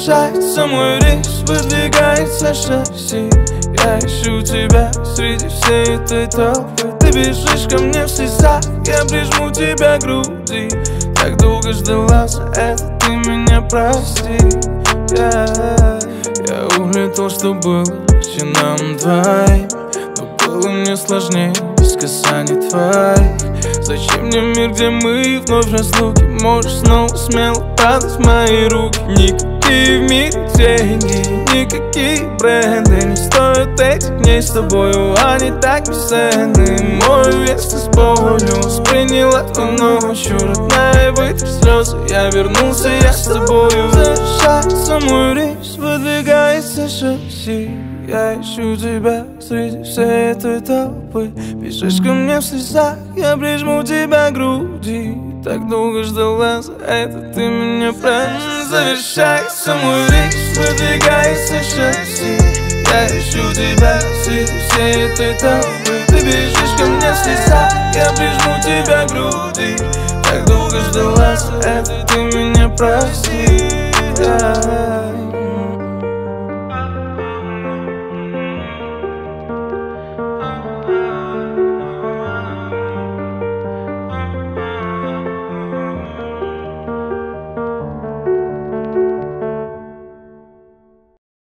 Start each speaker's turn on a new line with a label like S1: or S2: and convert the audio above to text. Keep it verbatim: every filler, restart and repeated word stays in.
S1: Завершается мой рейс, выдвигается шасси. Я ищу тебя среди всей этой толпы. Ты бежишь ко мне в слезах, я прижму тебя к груди. Так долго ждала, за это ты меня прости. yeah. Я улетел, что было легче нам двоим, но было мне сложнее без касаний твоих. Зачем мне мир, где мы вновь разлуки? Можешь снова смело падать в мои руки. Никакие в мире деньги, никакие бренды не стоят этих дней с тобою, они так бесценны. Мой вес ты с болью восприняла той ночью, родная, вытри слезы, я вернулся, я с тобою. Завершается мой рейс, выдвигается шасси. Я ищу тебя среди всей этой толпы. Бежишь ко мне в слезах, я прижму тебя к груди. Так долго ждала, за это ты меня прости. Завершается мой рейс, выдвигается шасси. Я ищу тебя среди всей этой толпы. Ты бежишь ко мне в слезах, я прижму тебя к груди. Так долго ждала, за это ты меня прости. yeah.